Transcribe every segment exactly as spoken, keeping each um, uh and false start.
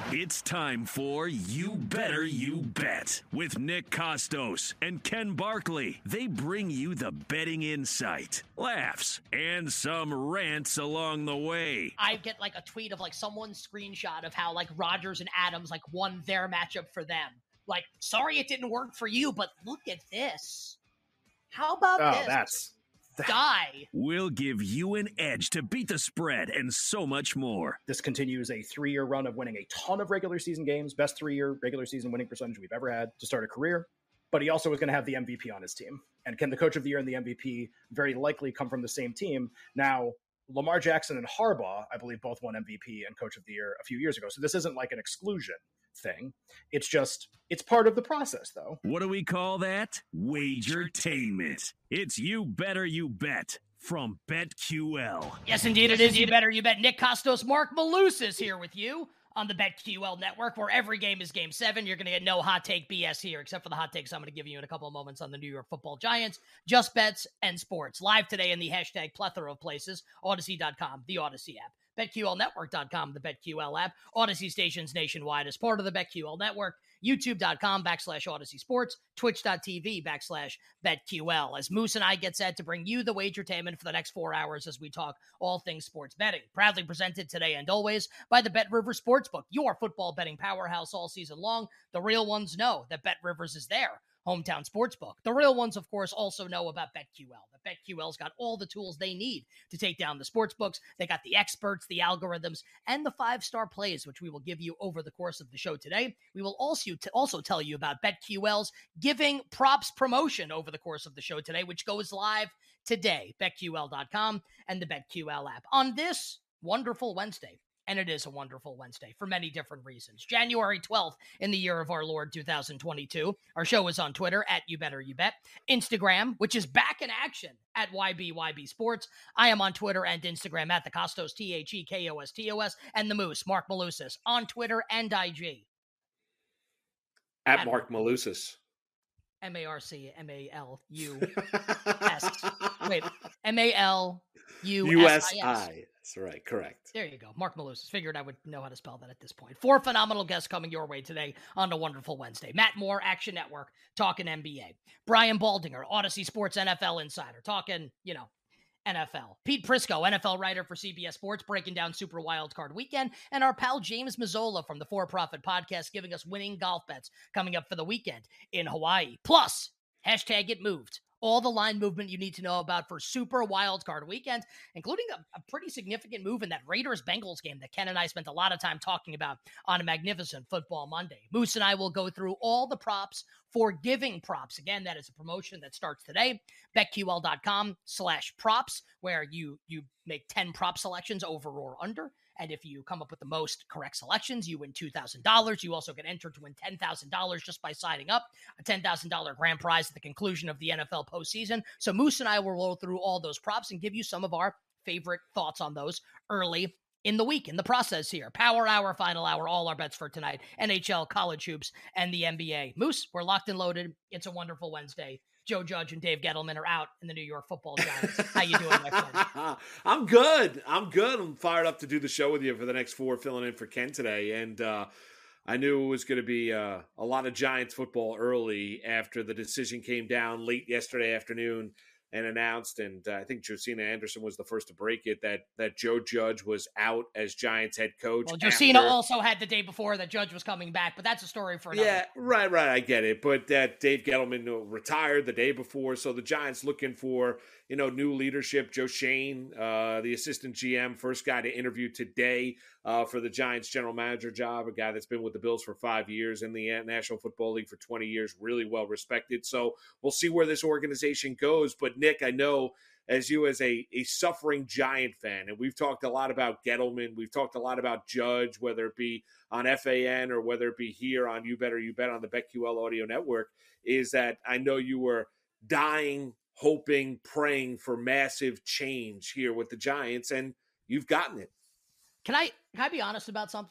It's time for You Better You Bet with Nick Costos and Ken Barkley. They bring you the betting insight, laughs, and some rants along the way. I get like a tweet of like someone's screenshot of how like Rodgers and Adams like won their matchup for them. Like, sorry it didn't work for you, but look at this. How about oh, this? That's Die. We'll give you an edge to beat the spread and so much more. This continues a three-year run of winning a ton of regular season games, best three-year regular season winning percentage we've ever had to start a career. But he also was going to have the M V P on his team. And can the coach of the year and the M V P very likely come from the same team? Now, Lamar Jackson and Harbaugh, I believe, both won M V P and coach of the year a few years ago. So this isn't like an exclusion thing. It's just, it's part of the process, though. What do we call that? Wagertainment. It's You Better You Bet from BetQL. Yes, indeed it is. You better you bet. Nick Costos, Mark Malus is here with you on the BetQL network, where every game is game seven. You're going to get no hot take B S here, except for the hot takes I'm going to give you in a couple of moments on the New York Football Giants, just bets and sports. Live today in the hashtag plethora of places, Odyssey dot com, the Odyssey app, Bet Q L Network dot com, the BetQL app, Odyssey stations nationwide as part of the BetQL network, YouTube dot com backslash Odyssey Sports, Twitch dot T V backslash BetQL. As Moose and I get set to bring you the wagertainment for the next four hours as we talk all things sports betting. Proudly presented today and always by the Bet Rivers Sportsbook, your football betting powerhouse all season long. The real ones know that Bet Rivers is there. Hometown sportsbook. The real ones, of course, also know about BetQL. The BetQL's got all the tools they need to take down the sportsbooks. They got the experts, the algorithms, and the five-star plays, which we will give you over the course of the show today. We will also t- also tell you about BetQL's Giving Props promotion over the course of the show today, which goes live today. Bet Q L dot com and the BetQL app on this wonderful Wednesday. And it is a wonderful Wednesday for many different reasons. January twelfth in the year of our Lord two thousand twenty-two. Our show is on Twitter at You Better You Bet. Instagram, which is back in action at Y B Y B Sports. I am on Twitter and Instagram at the Costos, T H E K O S T O S, and the Moose, Mark Malusis, on Twitter and I G. At, at Mark Malusis. M A R C M A L U S. Wait, M A L U S I S. That's right, correct. There you go. Mark Malus. Figured I would know how to spell that at this point. Four phenomenal guests coming your way today on a wonderful Wednesday. Matt Moore, Action Network, talking N B A. Brian Baldinger, Odyssey Sports N F L Insider, talking, you know, N F L. Pete Prisco, N F L writer for C B S Sports, breaking down Super Wildcard Weekend. And our pal James Mazzola from the For Profit Podcast giving us winning golf bets coming up for the weekend in Hawaii. Plus, hashtag it moved. All the line movement you need to know about for Super Wildcard Weekend, including a, a pretty significant move in that Raiders-Bengals game that Ken and I spent a lot of time talking about on a magnificent Football Monday. Moose and I will go through all the props for Giving Props. Again, that is a promotion that starts today. BetQL dot com slash props, where you, you make ten prop selections over or under. And if you come up with the most correct selections, you win two thousand dollars. You also get entered to win ten thousand dollars just by signing up, a ten thousand dollars grand prize at the conclusion of the N F L postseason. So Moose and I will roll through all those props and give you some of our favorite thoughts on those early in the week, in the process here. Power Hour, Final Hour, all our bets for tonight. N H L, college hoops, and the N B A. Moose, we're locked and loaded. It's a wonderful Wednesday. Joe Judge and Dave Gettleman are out in the New York Football Giants. How you doing, my friend? I'm good. I'm good. I'm fired up to do the show with you for the next four, filling in for Ken today. And uh, I knew it was going to be uh, a lot of Giants football early after the decision came down late yesterday afternoon and announced, and uh, I think Josina Anderson was the first to break it, that that Joe Judge was out as Giants head coach. Well, Josina after... also had the day before that Judge was coming back, but that's a story for another. Yeah, right, right, I get it. But that Dave Gettleman retired the day before, so the Giants looking for, you know, new leadership. Joe Schoen, uh, the assistant G M, first guy to interview today uh, for the Giants general manager job, a guy that's been with the Bills for five years, in the National Football League for twenty years, really well respected. So we'll see where this organization goes. But Nick, I know as you as a, a suffering Giant fan, and we've talked a lot about Gettleman, we've talked a lot about Judge, whether it be on F A N or whether it be here on You Better You Bet on the BetQL Audio Network, is that I know you were dying, hoping, praying for massive change here with the Giants, and you've gotten it. Can I can I be honest about something?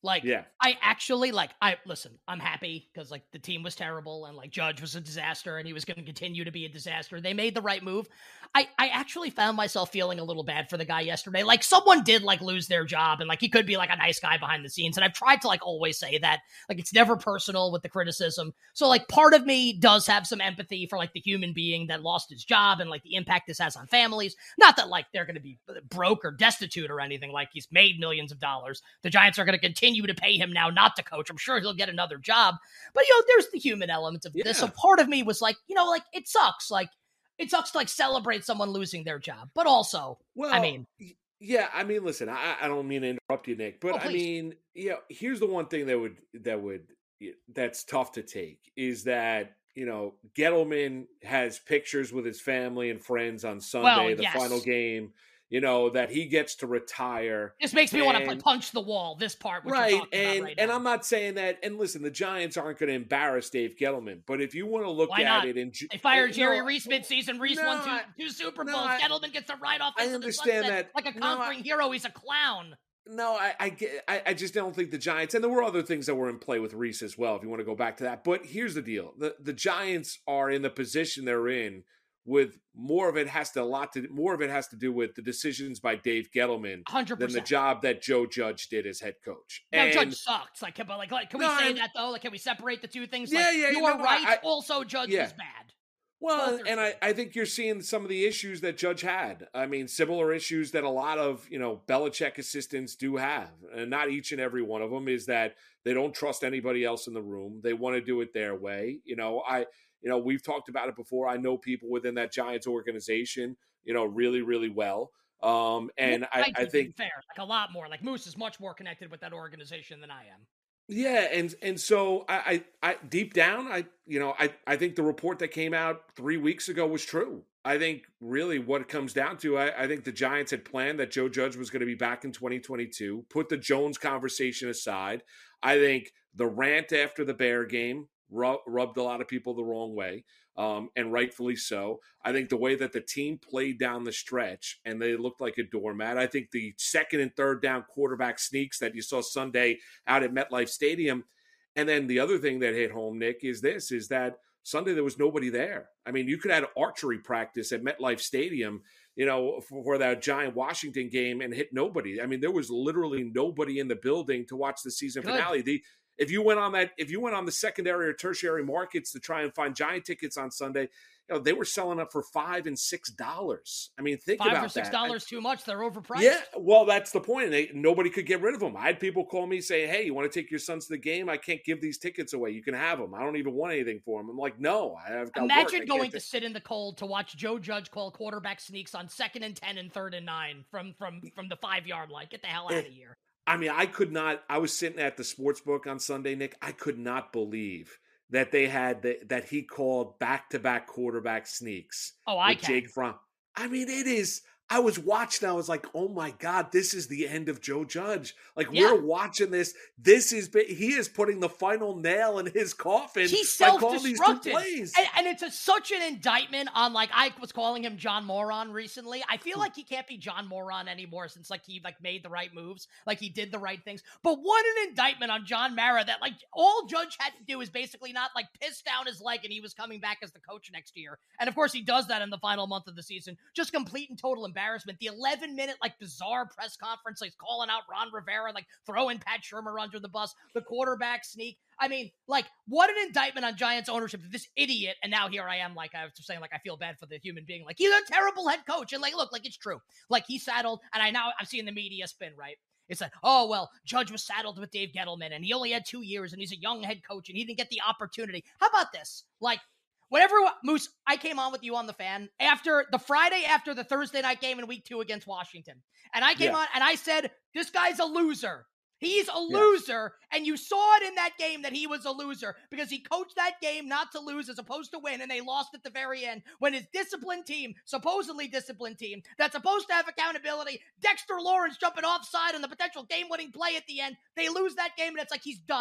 Like, Yeah. I actually, like, I, listen, I'm happy because, like, the team was terrible and, like, Judge was a disaster and he was going to continue to be a disaster. They made the right move. I, I actually found myself feeling a little bad for the guy yesterday. Like, someone did, like, lose their job and, like, he could be, like, a nice guy behind the scenes. And I've tried to, like, always say that. Like, it's never personal with the criticism. So, like, part of me does have some empathy for, like, the human being that lost his job and, like, the impact this has on families. Not that, like, they're going to be broke or destitute or anything. Like, he's made millions of dollars. The Giants are going to continue to pay him now not to coach. I'm sure he'll get another job. But, you know, there's the human element of Yeah. this. So part of me was like, you know, like, it sucks. Like, it sucks to, like, celebrate someone losing their job. But also, Well, I mean. Yeah, I mean, listen, I, I don't mean to interrupt you, Nick, but Oh, I mean, you know, here's the one thing that would, that would, that's tough to take is that, you know, Gettleman has pictures with his family and friends on Sunday, Well, the yes. final game, you know, that he gets to retire. This makes me and, want to punch the wall, this part, which right, you're talking and, about right and now. I'm not saying that, and listen, the Giants aren't going to embarrass Dave Gettleman, but if you want to look Why at not? it and They fired and, Jerry no, Reese midseason. Reese no, won two, I- two Super no, Bowls. I- Gettleman gets to ride off I into the understand sunset that. like a No, I- conquering hero. He's a clown. No, I, I get. I, I just don't think the Giants, and there were other things that were in play with Reese as well. If you want to go back to that, but here's the deal: the the Giants are in the position they're in. With more of it has to a lot to more of it has to do with the decisions by Dave Gettleman one hundred than the percent. job that Joe Judge did as head coach. No, And Judge sucks. Like, but like, like, can we No, say and- that though? Like, can we separate the two things? Yeah, like, yeah, you no, are no, right. I- also, Judge yeah. was bad. Well, Both are and I, true. I think you're seeing some of the issues that Judge had. I mean, similar issues that a lot of, you know, Belichick assistants do have. And not each and every one of them is that they don't trust anybody else in the room. They want to do it their way. You know, I, you know, we've talked about it before. I know people within that Giants organization, you know, really, really well. Um, and I, do, I to be think fair, like a lot more. Like Moose is much more connected with that organization than I am. Yeah, and and so I, I, I deep down, I you know, I, I think the report that came out three weeks ago was true. I think really what it comes down to, I, I think the Giants had planned that Joe Judge was going to be back in twenty twenty-two. Put the Jones conversation aside. I think the rant after the Bear game rub, rubbed a lot of people the wrong way, um, and rightfully so. I think the way that the team played down the stretch and they looked like a doormat. I think the second and third down quarterback sneaks that you saw Sunday out at MetLife Stadium. And then the other thing that hit home, Nick, is this, is that Sunday there was nobody there. I mean, you could have archery practice at MetLife Stadium, you know, for, for that Giant Washington game and hit nobody. I mean, there was literally nobody in the building to watch the season Good. finale. The If you went on that, if you went on the secondary or tertiary markets to try and find Giant tickets on Sunday, you know, they were selling up for five and six dollars. I mean, think Five about or six that. dollars too much. They're overpriced. Yeah, well, that's the point. They, nobody could get rid of them. I had people call me saying, "Hey, you want to take your sons to the game? I can't give these tickets away. You can have them. I don't even want anything for them." I'm like, "No, I've got work. I Imagine can't going ta- to sit in the cold to watch Joe Judge call quarterback sneaks on second and ten and third and nine from from from the five yard line. Get the hell out of here. I mean, I could not. I was sitting at the sports book on Sunday, Nick. I could not believe that they had the, that he called back to back quarterback sneaks. Oh, I with can. Jake Fromm. I mean, it is. I was watching. I was like, "Oh my God, this is the end of Joe Judge." Like Yeah. we're watching this. This is he is putting the final nail in his coffin. He's by calling these two self-destructed. plays. And, and it's a, such an indictment on, like, I was calling him John Moron recently. I feel like he can't be John Moron anymore since, like, he, like, made the right moves. Like, he did the right things. But what an indictment on John Mara that, like, all Judge had to do is basically not, like, piss down his leg and he was coming back as the coach next year. And, of course, he does that in the final month of the season. Just complete and total embarrassment. The eleven minute, like, bizarre press conference, like, calling out Ron Rivera, like, throwing Pat Shurmur under the bus, the quarterback sneak. I mean, like, what an indictment on Giants ownership. This idiot, and now here I am, like, I was just saying, like, I feel bad for the human being. Like, he's a terrible head coach. And, like, look, like, it's true. Like, he saddled, and I now, I'm seeing the media spin, right? It's like, oh, well, Judge was saddled with Dave Gettleman, and he only had two years, and he's a young head coach, and he didn't get the opportunity. How about this? Like, whenever, Moose, I came on with you on the Fan after the Friday after the Thursday night game in week two against Washington. And I came Yeah. on, and I said, this guy's a loser. He's a loser, and you saw it in that game that he was a loser because he coached that game not to lose as opposed to win, and they lost at the very end when his disciplined team, supposedly disciplined team, that's supposed to have accountability, Dexter Lawrence jumping offside on the potential game-winning play at the end, they lose that game, and it's like he's done.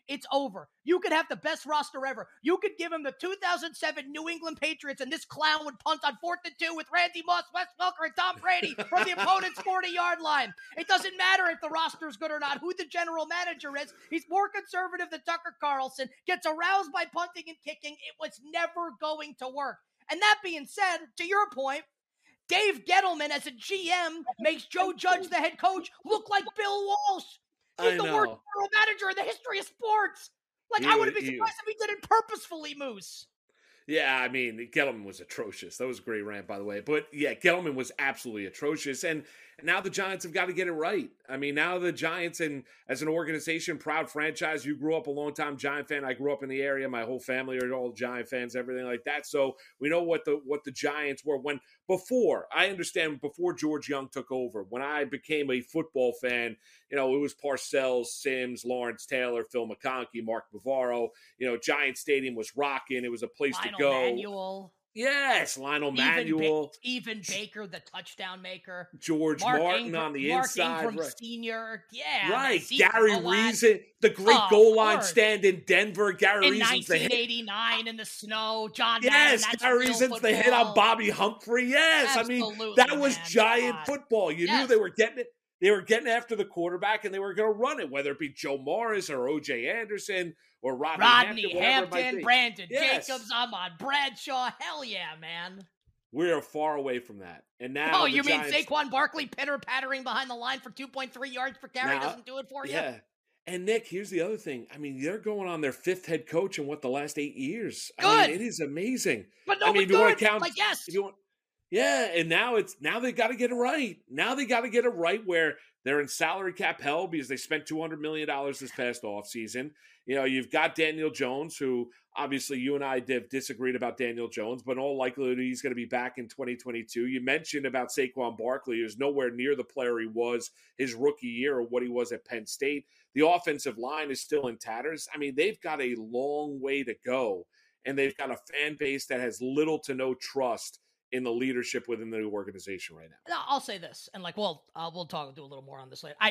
it's over. You could have the best roster ever. You could give him the two thousand seven New England Patriots, and this clown would punt on fourth and two with Randy Moss, Wes Welker, and Tom Brady from the opponent's forty-yard line. It doesn't matter if the roster's good or not, who the general manager is. He's more conservative than Tucker Carlson, gets aroused by punting and kicking. It was never going to work. And that being said, to your point, Dave Gettleman as a G M makes Joe Judge, the head coach, look like Bill Walsh. He's I the know. worst general manager in the history of sports. Like, He I would was- have been he surprised if he did it purposefully, Moose. Yeah, I mean, Gettleman was atrocious. That was a great rant, by the way. But yeah, Gettleman was absolutely atrocious. And now the Giants have got to get it right. I mean, now the Giants, and as an organization, proud franchise, you grew up a long-time Giant fan. I grew up in the area. My whole family are all Giant fans, everything like that. So we know what the what the Giants were when before. I understand before George Young took over. When I became a football fan, you know, it was Parcells, Sims, Lawrence Taylor, Phil McConkey, Mark Bavaro. You know, Giant Stadium was rocking. It was a place Lionel to go. Manuel. Yes, Lionel Even Manuel, Ba- even Baker, the touchdown maker. George Mark Martin Ingram, on the Mark inside. Ingram Right, Senior. Yeah. right. Zeke Gary Mowatt Reason, the great Oh, of goal line course. stand in Denver. Gary in Reason's the nineteen hit. eighty-nine in the snow. John Yes, Madden, that's Gary real Reason's the hit football. on Bobby Humphrey. Yes, I mean, Absolutely, that was man. giant God. football. You knew Yes. they were getting it. They were getting after the quarterback, and they were going to run it, whether it be Joe Morris or O J Anderson or Rodney, Rodney Hampton, whatever it might Hampton, be. Brandon Yes. Jacobs, Ahmad Bradshaw. Hell yeah, man. We are far away from that. And now Oh, the you mean Giants, Saquon Barkley pitter-pattering behind the line for two point three yards per carry Now- doesn't do it for you? Yeah. And Nick, here's the other thing. I mean, they're going on their fifth head coach in what, the last eight years. I Good. mean, it is amazing. But no, I mean, but if you want good. to count, Like, yes. if you want, yeah, and now it's now they got to get it right. Now they got to get it right where they're in salary cap hell because they spent two hundred million dollars this past offseason. You know, you've got Daniel Jones, who obviously you and I have disagreed about Daniel Jones, but in all likelihood he's going to be back in twenty twenty-two. You mentioned about Saquon Barkley, who's nowhere near the player he was his rookie year or what he was at Penn State. The offensive line is still in tatters. I mean, they've got a long way to go, and they've got a fan base that has little to no trust in the leadership within the organization right now. No, I'll say this, and like, well, uh, we'll talk, do a little more on this later. I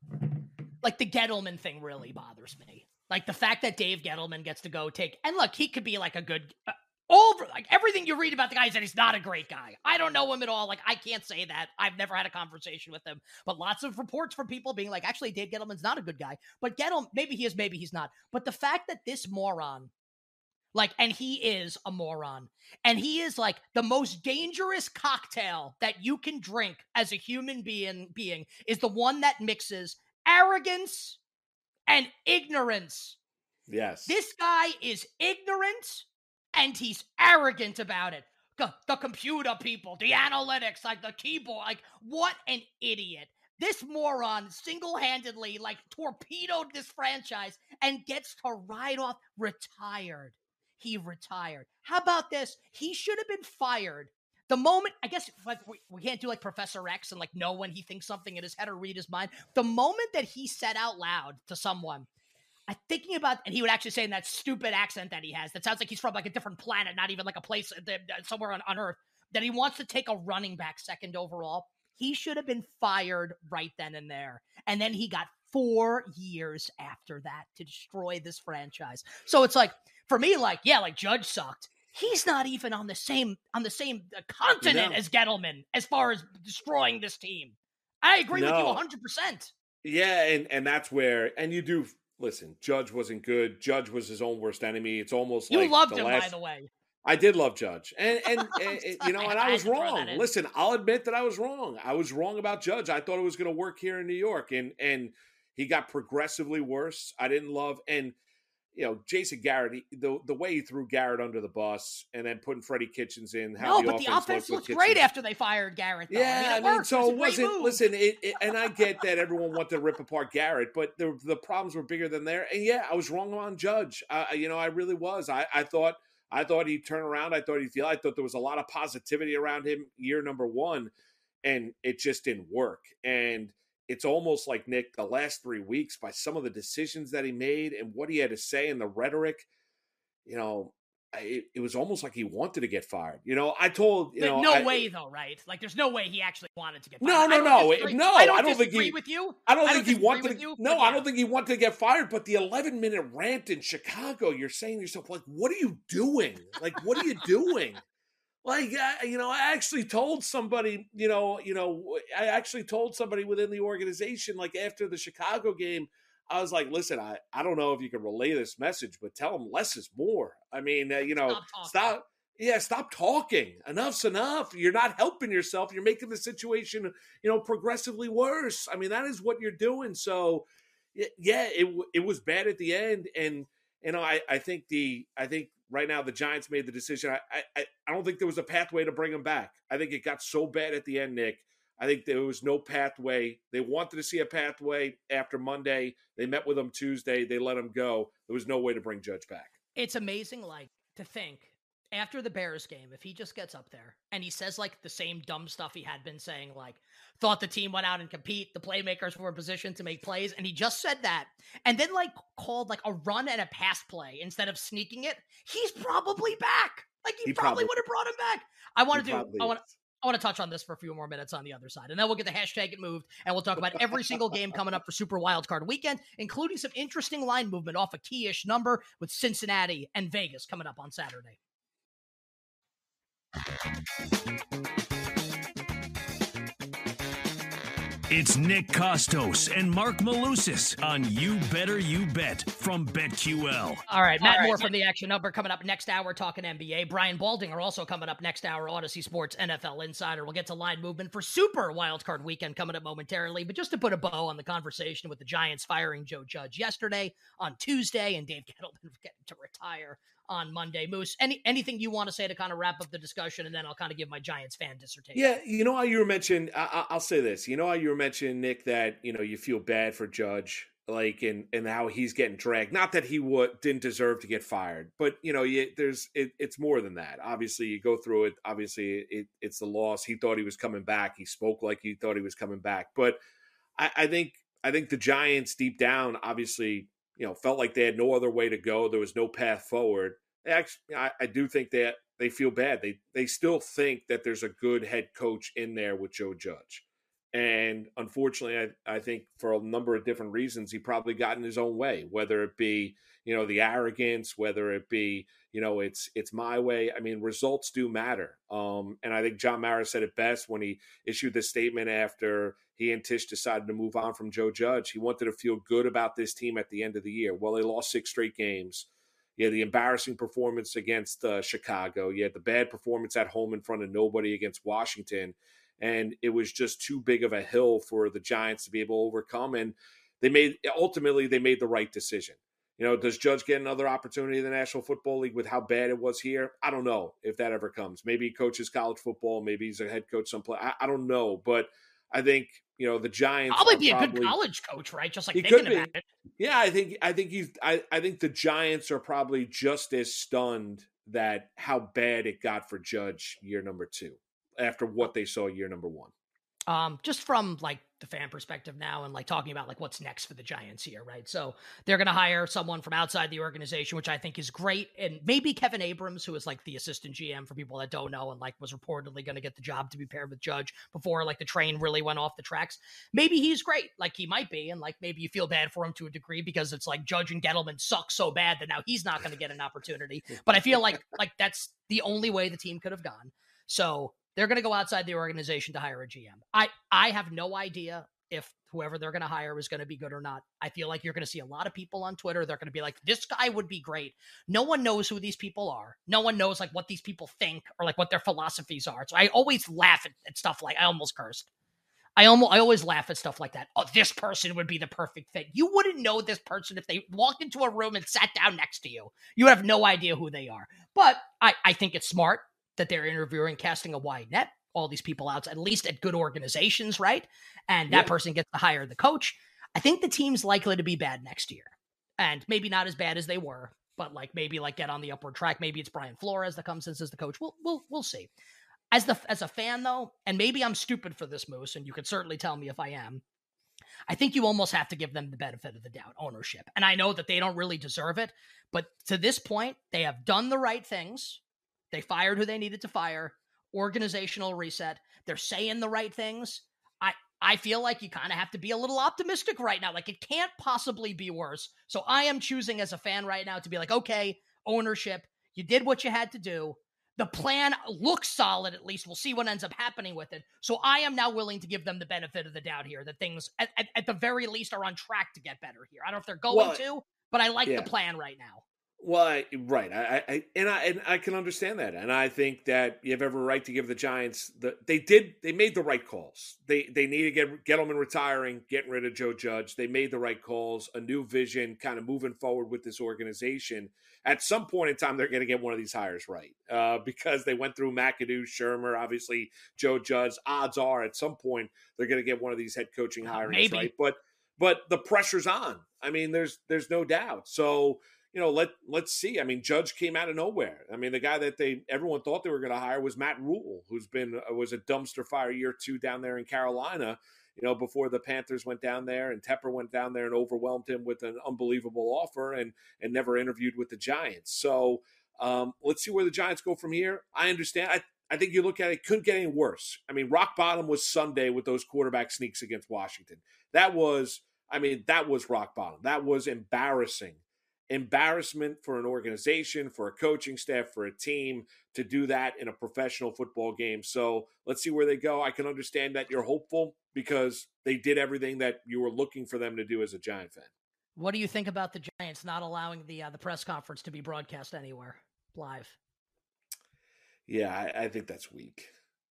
like the Gettleman thing really bothers me. Like the fact that Dave Gettleman gets to go take, and look, he could be like a good, uh, over like everything you read about the guy is that he's not a great guy. I don't know him at all. Like I can't say that. I've never had a conversation with him, but lots of reports from people being like, actually, Dave Gettleman's not a good guy. But Gettleman, maybe he is, maybe he's not. But the fact that this moron. Like, and he is a moron. And he is like the most dangerous cocktail that you can drink as a human being, being is the one that mixes arrogance and ignorance. Yes. This guy is ignorant and he's arrogant about it. The, the computer people, the analytics, like the keyboard, like what an idiot. This moron single-handedly like torpedoed this franchise and gets to ride off retired. He retired. How about this? He should have been fired. The moment, I guess, like we, we can't do like Professor X and like know when he thinks something in his head or read his mind. The moment that he said out loud to someone, I'm thinking about, and he would actually say in that stupid accent that he has, that sounds like he's from like a different planet, not even like a place that, somewhere on, on Earth, that he wants to take a running back second overall. He should have been fired right then and there. And then he got four years after that to destroy this franchise. So it's like, for me, like, yeah, like Judge sucked. He's not even on the same on the same continent No. as Gettleman as far as destroying this team. I agree with you No. one hundred percent. Yeah, and, and that's where, and you do, listen, Judge wasn't good. Judge was his own worst enemy. It's almost You like loved the him, last, by the way. I did love Judge. And, and, and you know, and I I had was to throw wrong. that in. Listen, I'll admit that I was wrong. I was wrong about Judge. I thought it was going to work here in New York. And, and he got progressively worse. I didn't love, and, you know, Jason Garrett, he, the the way he threw Garrett under the bus and then putting Freddie Kitchens in. How No, the but the offense offense looked looks with great Kitchens. after they fired Garrett, though. Yeah, I I mean, it mean, works. so It's a it great wasn't. move. Listen, it, it, and I get that everyone wanted to rip apart Garrett, but the the problems were bigger than there. And yeah, I was wrong on Judge. Uh, you know, I really was. I, I thought I thought he'd turn around. I thought he'd feel. I thought there was a lot of positivity around him year number one, and it just didn't work. And it's almost like, Nick, the last three weeks, by some of the decisions that he made and what he had to say and the rhetoric, you know, it, it was almost like he wanted to get fired. You know, I told, you know. No I, way, though, right? Like, there's no way he actually wanted to get fired. No, no, I no. disagree. No, I don't, I don't think he. with you. I don't I think don't he wanted to. you, no, yeah. I don't think he wanted to get fired. But the eleven minute rant in Chicago, you're saying to yourself, like, what are you doing? Like, what are you doing? Like, uh, you know, I actually told somebody, you know, you know, I actually told somebody within the organization, like after the Chicago game, I was like, listen, I, I don't know if you can relay this message, but tell them less is more. I mean, uh, you know, stop, stop, yeah, stop talking. Enough's enough. You're not helping yourself. You're making the situation, you know, progressively worse. I mean, that is what you're doing. So, yeah, it it was bad at the end, and you know, I, I think the I think. Right now, the Giants made the decision. I, I I don't think there was a pathway to bring him back. I think it got so bad at the end, Nick. I think there was no pathway. They wanted to see a pathway after Monday. They met with him Tuesday. They let him go. There was no way to bring Judge back. It's amazing, like, to think, after the Bears game, if he just gets up there and he says, like, the same dumb stuff he had been saying, like, thought the team went out and compete, the playmakers were in position to make plays, and he just said that, and then, like, called, like, a run and a pass play instead of sneaking it, he's probably back. Like, he, he probably, probably would have brought him back. I want to do, I want to, I want to touch on this for a few more minutes on the other side, and then we'll get the hashtag it moved, and we'll talk about every single game coming up for Super Wildcard Weekend, including some interesting line movement off a key-ish number with Cincinnati and Vegas coming up on Saturday. It's Nick Kostos and Mark Malusis on You Better You Bet from BetQL. All right, Matt All right. Moore from the Action Number coming up next hour talking N B A. Brian Baldinger also coming up next hour, Odyssey Sports N F L Insider. We'll get to line movement for Super Wildcard Weekend coming up momentarily. But just to put a bow on the conversation with the Giants firing Joe Judge yesterday, on Tuesday, and Dave Gettleman getting to retire on Monday. Moose, any anything you want to say to kind of wrap up the discussion, and then I'll kind of give my Giants fan dissertation. Yeah, you know how you were mentioning, I, I'll say this, you know how you were mentioning, Nick, that, you know, you feel bad for Judge, like, and, and how he's getting dragged. Not that he would, didn't deserve to get fired, but, you know, you, there's it, it's more than that. Obviously, you go through it. Obviously, it, it's the loss. He thought he was coming back. He spoke like he thought he was coming back. But I, I think I think the Giants deep down, obviously, you know, felt like they had no other way to go. There was no path forward. Actually, I, I do think that they feel bad. They they still think that there's a good head coach in there with Joe Judge. And unfortunately, I, I think for a number of different reasons, he probably got in his own way, whether it be, you know, the arrogance, whether it be, you know, it's it's my way. I mean, results do matter. Um, and I think John Mara said it best when he issued this statement after he and Tisch decided to move on from Joe Judge. He wanted to feel good about this team at the end of the year. Well, they lost six straight games. You had the embarrassing performance against uh, Chicago. You had the bad performance at home in front of nobody against Washington. And it was just too big of a hill for the Giants to be able to overcome. And they made ultimately they made the right decision. You know, does Judge get another opportunity in the National Football League with how bad it was here? I don't know if that ever comes. Maybe he coaches college football. Maybe he's a head coach someplace. I, I don't know. But I think, you know, the Giants probably be probably, a good college coach, right? Just like he thinking could be. about it. Yeah, I think I think he's I, I think the Giants are probably just as stunned that how bad it got for Judge year number two after what they saw year number one. Um, just from like the fan perspective now and like talking about like what's next for the Giants here, right? So they're going to hire someone from outside the organization, which I think is great. And maybe Kevin Abrams, who is like the assistant G M for people that don't know, and like was reportedly going to get the job to be paired with Judge before like the train really went off the tracks. Maybe he's great. Like he might be. And like, maybe you feel bad for him to a degree because it's like Judge and Gettleman suck so bad that now he's not going to get an opportunity. But I feel like, like that's the only way the team could have gone. So they're going to go outside the organization to hire a G M. I, I have no idea if whoever they're going to hire is going to be good or not. I feel like you're going to see a lot of people on Twitter. They're going to be like, this guy would be great. No one knows who these people are. No one knows like what these people think or like what their philosophies are. So I always laugh at, at stuff like, I almost cursed. I almost, I always laugh at stuff like that. Oh, this person would be the perfect fit. You wouldn't know this person if they walked into a room and sat down next to you. You would have no idea who they are. But I, I think it's smart that they're interviewing, casting a wide net, all these people out, at least at good organizations, right? And that yeah. person gets to hire the coach. I think the team's likely to be bad next year. And maybe not as bad as they were, but like maybe like get on the upward track. Maybe it's Brian Flores that comes in as the coach. We'll we'll we'll see. As the as a fan though, and maybe I'm stupid for this, Moose, and you could certainly tell me if I am. I think you almost have to give them the benefit of the doubt, ownership. And I know that they don't really deserve it, but to this point, they have done the right things. They fired who they needed to fire, organizational reset. They're saying the right things. I, I feel like you kind of have to be a little optimistic right now. Like, it can't possibly be worse. So I am choosing as a fan right now to be like, okay, ownership, you did what you had to do. The plan looks solid, at least. We'll see what ends up happening with it. So I am now willing to give them the benefit of the doubt here, that things, at, at, at the very least, are on track to get better here. I don't know if they're going well, to, but I like yeah. the plan right now. Well, I, right, I, I and I and I can understand that, and I think that you have every right to give the Giants the. They did, they made the right calls. They they need to get Gettleman retiring, getting rid of Joe Judge. They made the right calls, a new vision, kind of moving forward with this organization. At some point in time, they're going to get one of these hires right, uh, because they went through McAdoo, Shermer, obviously Joe Judge. Odds are, at some point, they're going to get one of these head coaching hirings right. But but the pressure's on. I mean, there's there's no doubt. So. You know, let let's see. I mean, Judge came out of nowhere. I mean, the guy that they everyone thought they were going to hire was Matt Rule, who's been was a dumpster fire year two down there in Carolina. You know, before the Panthers went down there and Tepper went down there and overwhelmed him with an unbelievable offer and and never interviewed with the Giants. So um, let's see where the Giants go from here. I understand. I I think you look at it, it couldn't get any worse. I mean, rock bottom was Sunday with those quarterback sneaks against Washington. That was, I mean, that was rock bottom. That was embarrassing. Embarrassment for an organization, for a coaching staff, for a team to do that in a professional football game. So let's see where they go. I can understand that you're hopeful because they did everything that you were looking for them to do as a Giant fan. What do you think about the Giants not allowing the uh, the press conference to be broadcast anywhere live? Yeah, I, I think that's weak.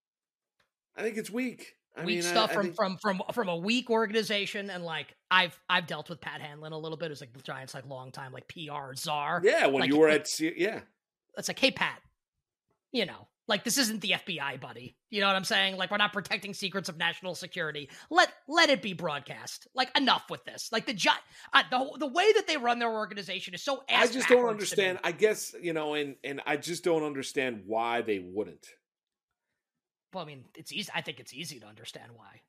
I think it's weak. I weak mean, stuff I, I from, think... from from from a weak organization, and like I've I've dealt with Pat Hanlon a little bit. It was like the Giants like long time like P R czar. Yeah, when like, you were like, at C- yeah, it's like, hey Pat, you know, like this isn't the F B I, buddy. You know what I'm saying? Like we're not protecting secrets of national security. Let let it be broadcast. Like enough with this. Like the Gi- uh, the the way that they run their organization is so. I just don't understand. I guess you know, and and I just don't understand why they wouldn't. Well, I mean, it's easy. I think it's easy to understand why.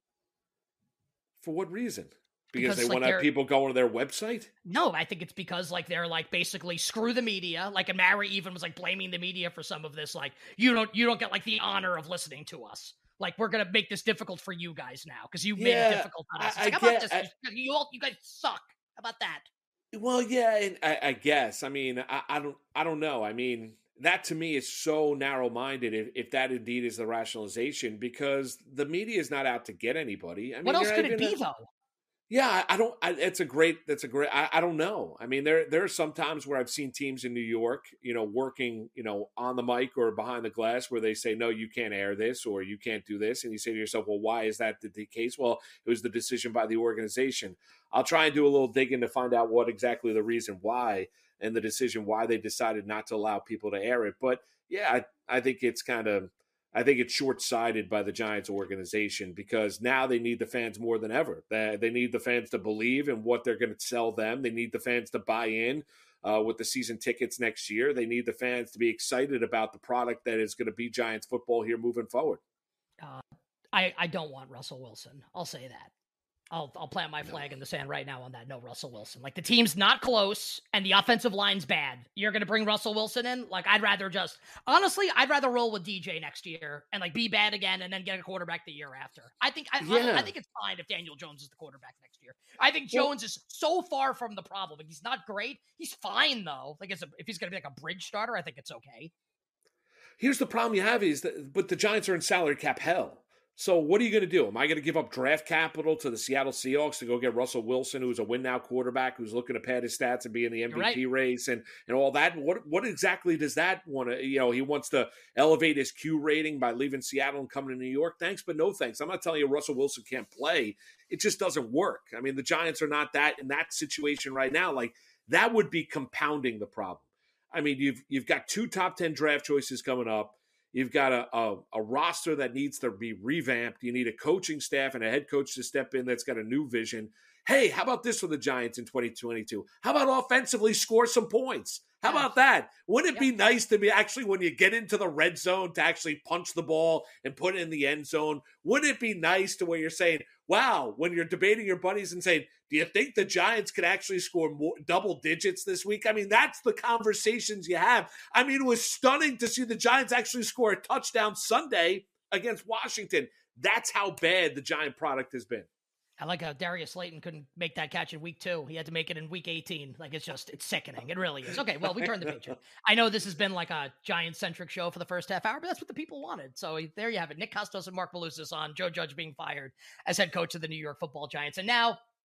For what reason? Because, because they like want to have people go to their website? No, I think it's because like they're like basically screw the media. Like, and Mary even was like blaming the media for some of this. Like, you don't you don't get like the honor of listening to us. Like, we're gonna make this difficult for you guys now because you yeah, made it difficult on us. It's I, like, I how get, about this? I, you all you guys suck. How about that? Well, yeah, and I, I guess. I mean, I, I don't I don't know. I mean. That to me is so narrow-minded if, if that indeed is the rationalization, because the media is not out to get anybody. I mean, what else could it be, a, though? Yeah, I don't. I, it's a great. That's a great. I, I don't know. I mean, there there are some times where I've seen teams in New York, you know, working, you know, on the mic or behind the glass, where they say, "No, you can't air this," or "You can't do this," and you say to yourself, "Well, why is that the case?" Well, it was the decision by the organization. I'll try and do a little digging to find out what exactly the reason why. And the decision why they decided not to allow people to air it. But yeah, I, I think it's kind of, I think it's short-sighted by the Giants organization because now they need the fans more than ever. They, they need the fans to believe in what they're going to sell them. They need the fans to buy in uh, with the season tickets next year. They need the fans to be excited about the product that is going to be Giants football here moving forward. Uh, I, I don't want Russell Wilson. I'll say that. I'll I'll plant my flag in the sand right now on that. No Russell Wilson. Like the team's not close and the offensive line's bad. You're going to bring Russell Wilson in? Like I'd rather just, honestly, I'd rather roll with D J next year and like be bad again and then get a quarterback the year after. I think, I, yeah. I, I think it's fine if Daniel Jones is the quarterback next year. I think Jones well, is so far from the problem. Like, he's not great. He's fine though. Like it's a, if he's going to be like a bridge starter, I think it's okay. Here's the problem you have is that, but the Giants are in salary cap hell. So what are you going to do? Am I going to give up draft capital to the Seattle Seahawks to go get Russell Wilson, who's a win-now quarterback, who's looking to pad his stats and be in the M V P right. race and, and all that? What what exactly does that want to, you know, he wants to elevate his Q rating by leaving Seattle and coming to New York? Thanks, but no thanks. I'm not telling you Russell Wilson can't play. It just doesn't work. I mean, the Giants are not that in that situation right now. Like, that would be compounding the problem. I mean, you've you've got two top ten draft choices coming up. You've got a, a, a roster that needs to be revamped. You need a coaching staff and a head coach to step in that's got a new vision. Hey, how about this for the Giants in twenty twenty-two? How about offensively score some points? How about that? Wouldn't it be nice to be actually, when you get into the red zone, to actually punch the ball and put it in the end zone? Wouldn't it be nice to where you're saying, wow, when you're debating your buddies and saying, do you think the Giants could actually score more, double digits this week? I mean, that's the conversations you have. I mean, it was stunning to see the Giants actually score a touchdown Sunday against Washington. That's how bad the Giant product has been. I like how Darius Slayton couldn't make that catch in week two. He had to make it in week eighteen. Like, it's just, it's sickening. It really is. Okay, well, we turned the page. I know this has been like a Giant-centric show for the first half hour, but that's what the people wanted. So there you have it. Nick Kostos and Mark Malusis on Joe Judge being fired as head coach of the New York Football Giants. And now